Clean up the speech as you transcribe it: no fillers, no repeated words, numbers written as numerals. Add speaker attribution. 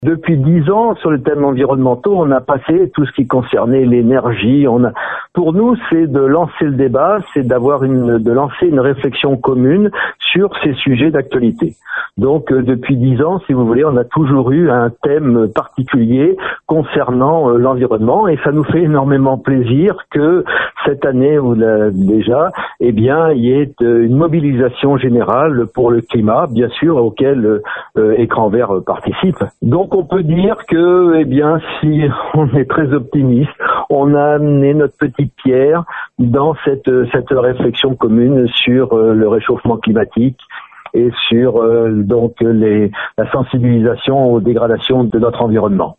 Speaker 1: Depuis 10 ans, sur les thèmes environnementaux, on a passé tout ce qui concernait l'énergie. Pour nous, c'est de lancer le débat, c'est de lancer une réflexion commune sur ces sujets d'actualité. Donc, depuis 10 ans, si vous voulez, on a toujours eu un thème particulier concernant l'environnement, et ça nous fait énormément plaisir que cette année ou déjà, il y ait une mobilisation générale pour le climat, bien sûr, auquel Écran Vert participe. Donc, on peut dire que, si on est très optimiste, on a amené notre petite pierre dans cette réflexion commune sur le réchauffement climatique et sur la sensibilisation aux dégradations de notre environnement.